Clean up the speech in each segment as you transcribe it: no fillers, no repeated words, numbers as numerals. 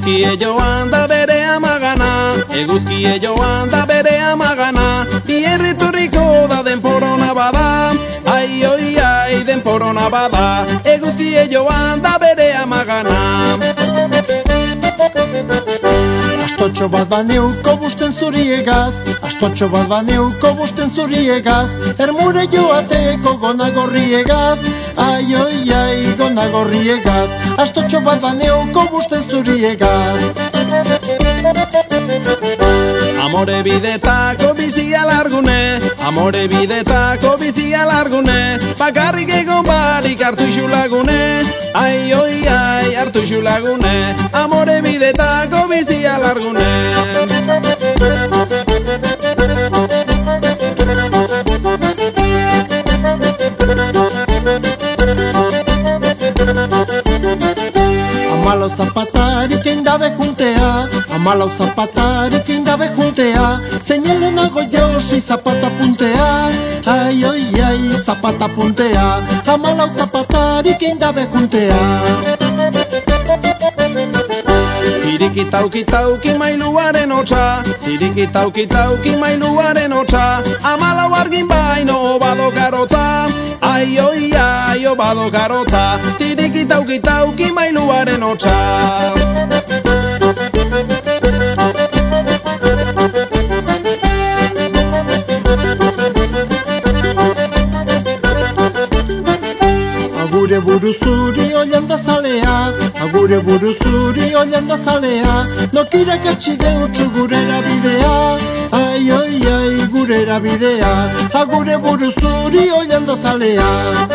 Eguzkie joan da bere amagana, eguzkie joan da bere amagana, bierriturriko da denporona bada, ai oi ai denporona bada, eguzkie joan da bere amagana. Astotxo bat baneuko busten zuriegaz, astotxo bat baneuko busten zuriegaz, ermure joateko gonagorriegaz, ai oi ai gonagorriegaz, astotxo bat baneuko busten zuriegaz. Amore bidetako bizia largune, amore bidetako bizia largune, bakarrik egon barik hartu isu lagune, ai oi ai hartu isu lagune, amore bidetako bizia largune. Amalau zapatarik eindabe juntea, amalau zapatarik eindabe juntea, zeinelenago josi zapata puntea, ai oi ai zapata puntea, amalau zapatarik eindabe juntea. Tirikitauki tauki mailuaren hotza, tirikitauki tauki mailuaren hotza, amalau argin baino obado karotza, ai oi ai obado karotza, tirikitauki tauki mailuaren hotza. Agure buru zuri oian da zalea, agure buru zuri oian da zalea, nokirak atxideutxu gurera bidea, ai oi ai gurera bidea, agure buru zuri oian da zalea.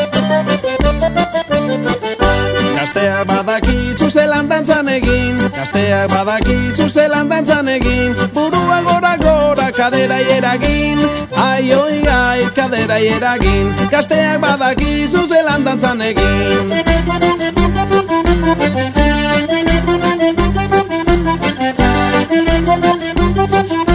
Gazteak badakizu zelan dantzan egin, gazteak badakizu zelan dantzan egin, burua gora gora kaderai eragin, ai oi ai kaderai eragin, gazteak badakizu zelan dantzan egin.